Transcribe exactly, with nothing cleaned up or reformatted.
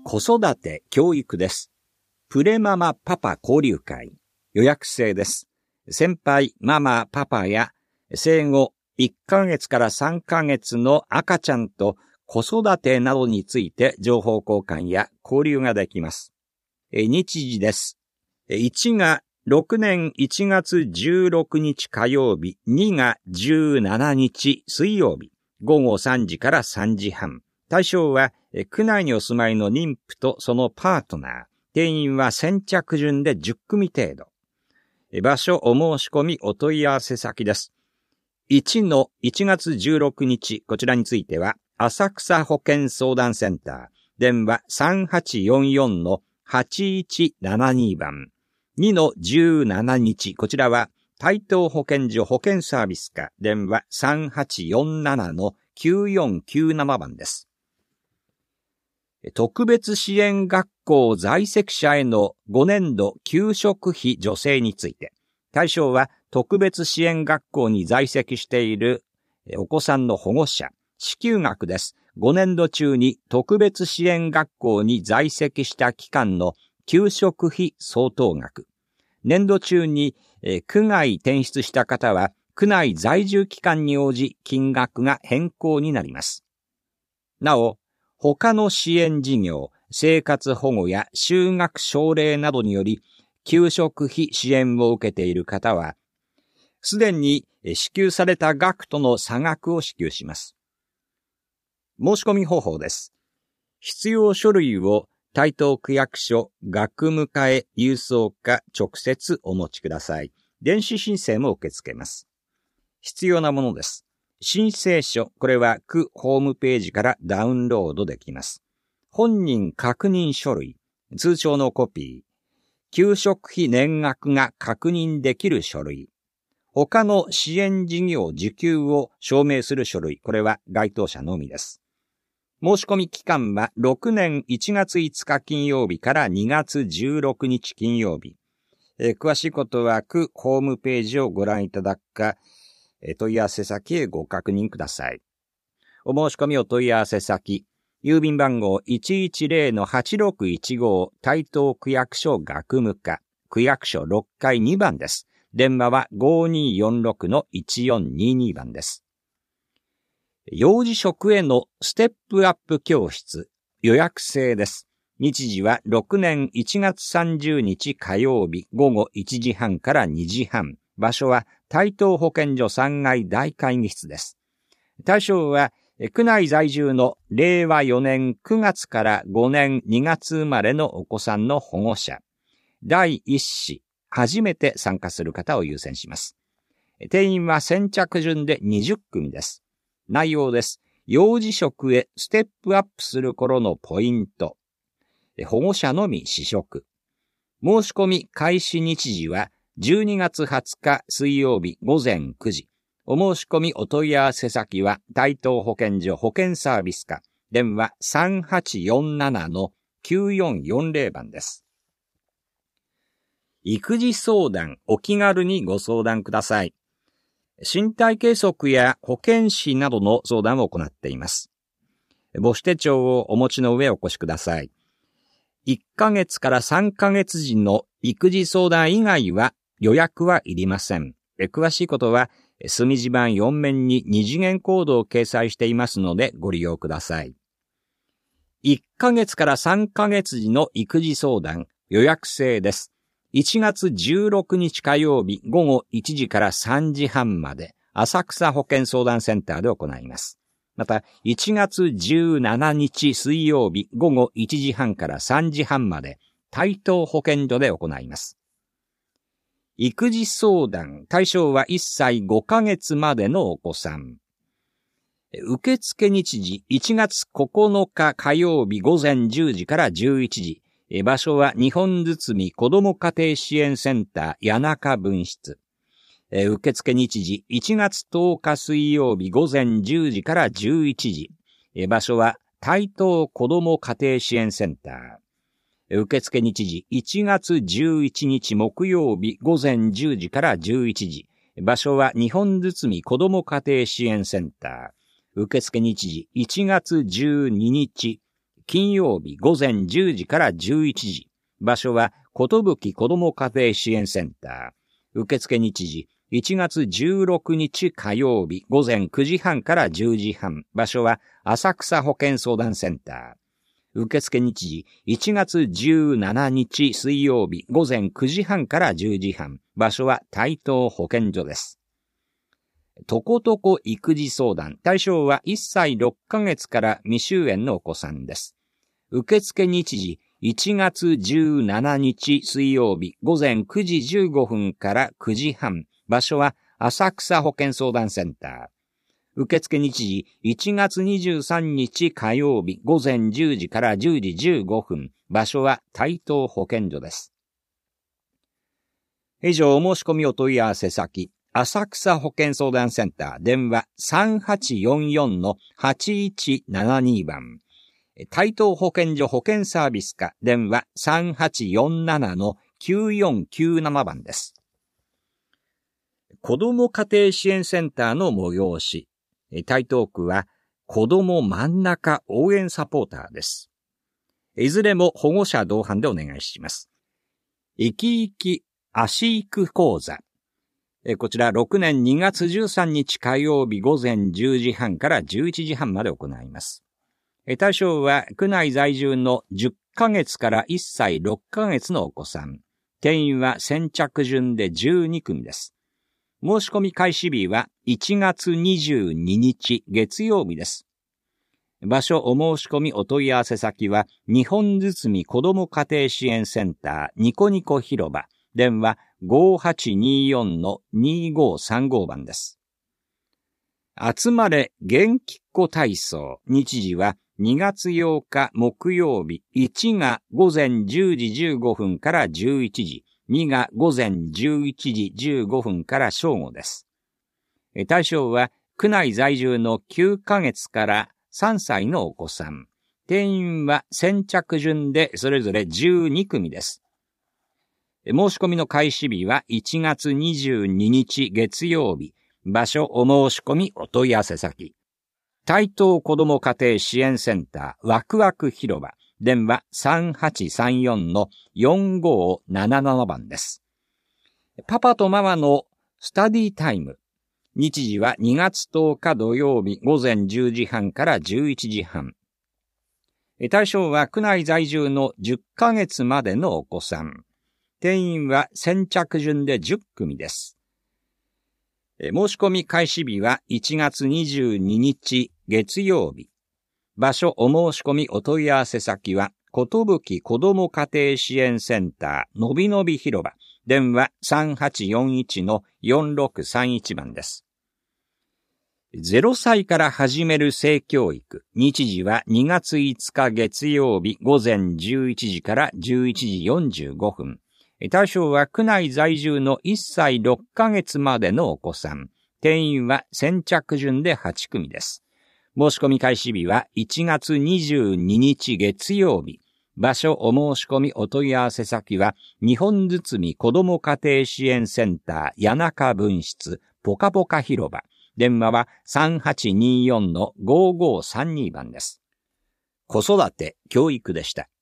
子育て教育です。プレママパパ交流会。予約制です。先輩ママパパや生後いっかげつからさんかげつの赤ちゃんと子育てなどについて情報交換や交流ができます。日時です。いちがろくねんいちがつじゅうろくにち火曜日、にがじゅうしちにち水曜日、ごごさんじからさんじはん。対象は区内にお住まいの妊婦とそのパートナー。定員は先着順でじゅっくみ程度。場所、お申し込み、お問い合わせ先です。いちのいちがつじゅうろくにち、こちらについては、浅草保健相談センター、電話さんはちよんよんのはちいちななにばん。にのじゅうしちにち、こちらは、台東保健所保健サービス課、電話さんはちよんななのきゅうよんきゅうななばんです。特別支援学校在籍者へのごねんど給食費助成について、対象は特別支援学校に在籍しているお子さんの保護者、支給額です。ごねんど中に特別支援学校に在籍した期間の給食費相当額。年度中に区外転出した方は、区内在住期間に応じ金額が変更になります。なお、他の支援事業、生活保護や就学奨励などにより、給食費支援を受けている方は、すでに支給された額との差額を支給します。申し込み方法です。必要書類を台東区役所学務課へ郵送か直接お持ちください。電子申請も受け付けます。必要なものです。申請書、これは区ホームページからダウンロードできます。本人確認書類、通帳のコピー、給食費年額が確認できる書類、他の支援事業受給を証明する書類、これは該当者のみです。申し込み期間はろくねんいちがついつか金曜日からにがつじゅうろくにち金曜日。えー、詳しいことは区ホームページをご覧いただくか、問い合わせ先へご確認ください。お申し込みお問い合わせ先、郵便番号 いちいちゼロのはちろくいちご 台東区役所学務課、区役所ろっかいにばんです。電話は ごによんろくのいちよんににばんです。幼児職へのステップアップ教室、予約制です。日時はろくねんいちがつさんじゅうにち火曜日ごごいちじはんからにじはん。場所は台東保健所さんがい大会議室です。対象は区内在住のれいわよねんくがつからごねんにがつ生まれのお子さんの保護者。第一子、初めて参加する方を優先します。定員は先着順でにじゅっくみです。内容です。幼児職へステップアップする頃のポイント。保護者のみ試食。申し込み開始日時はじゅうにがつはつか水曜日ごぜんくじ。お申し込みお問い合わせ先は台東保健所保健サービス課。電話さんはちよんななのきゅうよんよんゼロばんです。育児相談、お気軽にご相談ください。身体計測や保健師などの相談を行っています。母子手帳をお持ちの上お越しください。いっかげつからさんかげつ時の育児相談以外は予約はいりません。詳しいことは墨字盤よんめんに二次元コードを掲載していますのでご利用ください。いっかげつからさんかげつ時の育児相談、予約制です。いちがつじゅうろくにち火曜日ごごいちじからさんじはんまで浅草保健相談センターで行います。また、いちがつじゅうしちにち水曜日ごごいちじはんからさんじはんまで台東保健所で行います。育児相談、対象はいっさいごかげつまでのお子さん。受付日時いちがつここのか火曜日ごぜんじゅうじからじゅういちじ。場所は日本堤子ども家庭支援センター谷中分室。受付日時いちがつとおか水曜日ごぜんじゅうじからじゅういちじ。場所は台東子ども家庭支援センター。受付日時いちがつじゅういちにち木曜日ごぜんじゅうじからじゅういちじ。場所は日本堤子ども家庭支援センター。受付日時いちがつじゅうににち金曜日午前じゅうじからじゅういちじ。場所は、ことぶき子ども家庭支援センター。受付日時、いちがつじゅうろくにち火曜日午前くじはんからじゅうじはん。場所は、浅草保健相談センター。受付日時、いちがつじゅうしちにち水曜日午前くじはんからじゅうじはん。場所は台東保健所です。とことこ育児相談。対象はいっさいろっかげつから未就園のお子さんです。受付日時、いちがつじゅうしちにち水曜日午前くじじゅうごふんからくじはん。場所は浅草保健相談センター。受付日時、いちがつにじゅうさんにち火曜日午前じゅうじからじゅうじじゅうごふん。場所は台東保健所です。以上、お申し込みお問い合わせ先、浅草保健相談センター、電話 さんはちよんよんのはちいちななに 番。台東保健所保健サービス課、電話 さんはちよんななのきゅうよんきゅうなな 番です。子ども家庭支援センターの催し。台東区は子ども真ん中応援サポーターです。いずれも保護者同伴でお願いします。生き生き足育講座。こちらろくねんにがつじゅうさんにち火曜日午前じゅうじはんからじゅういちじはんまで行います。対象は区内在住のじゅっかげつからいっさいろっかげつのお子さん。定員は先着順でじゅうにくみです。申し込み開始日はいちがつにじゅうににち月曜日です。場所お申し込みお問い合わせ先は日本堤子ども家庭支援センターニコニコ広場。電話 ごはちによんのにごさんご 番です。集まれ元気っ子体操。日時はにがつようか木曜日。いちが午前じゅうじじゅうごふんからじゅういちじ。にが午前じゅういちじじゅうごふんから正午です。対象は区内在住のきゅうかげつからさんさいのお子さん。定員は先着順でそれぞれじゅうにくみです。申し込みの開始日はいちがつにじゅうににち月曜日。場所お申し込みお問い合わせ先。台東子ども家庭支援センターワクワク広場。電話 さんはちさんよんのよんごななな 番です。パパとママのスタディタイム。日時はにがつとおか土曜日午前じゅうじはんからじゅういちじはん。対象は区内在住のじゅっかげつまでのお子さん。定員は先着順でじゅっくみです。申し込み開始日はいちがつにじゅうににち月曜日。場所お申し込みお問い合わせ先は、ことぶき子ども家庭支援センターのびのび広場。電話 さんはちよんいちのよんろくさんいち 番です。ゼロさいから始める性教育。日時はにがついつか月曜日午前じゅういちじからじゅういちじよんじゅうごふん。対象は区内在住のいっさいろっかげつまでのお子さん。定員は先着順ではちくみです。申し込み開始日はいちがつにじゅうににち月曜日。場所お申し込みお問い合わせ先は日本堤子ども家庭支援センター谷中分室ポカポカ広場。電話は さんはちによんのごごさんに 番です。子育て教育でした。